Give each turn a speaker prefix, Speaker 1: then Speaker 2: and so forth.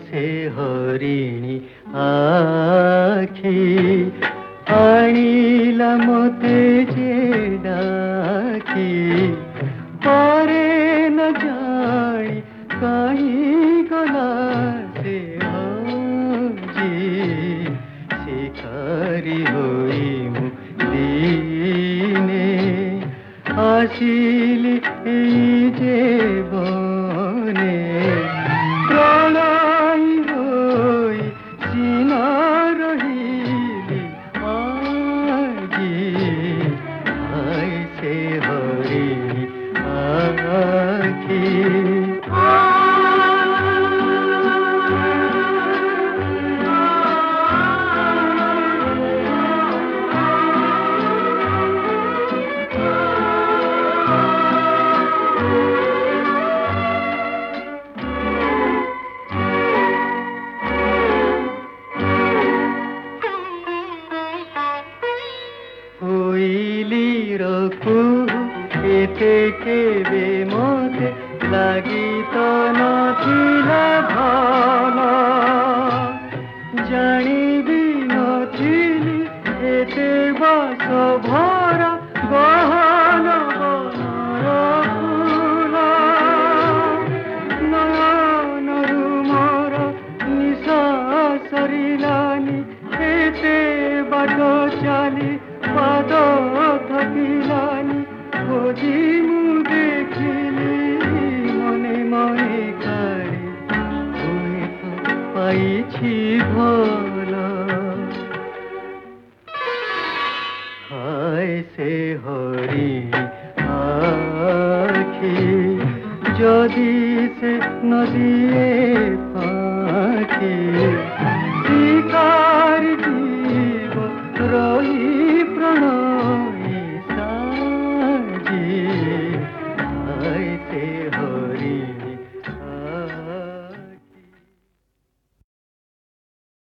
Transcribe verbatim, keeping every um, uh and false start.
Speaker 1: से हरिणी आखी आनिला मते जे डाकी परे न जानी कहीं गला से हजी शिकारी होई मु दीने आसिली जे बने प्रणय होई सीना रहिली आजी आय से हरिणी आखी एते केबे मोते लागी तो नथिला भाला जानिबी नथिली एते बास भरा गहन बनर फूला नयनरु मोर निशा सरिलानी एते बाट चाली पाद थकिलानी खोजी मु देखिली मने मने काली हुए तो पाइछि भला हाय से हरिणी आखी जदि से नदिए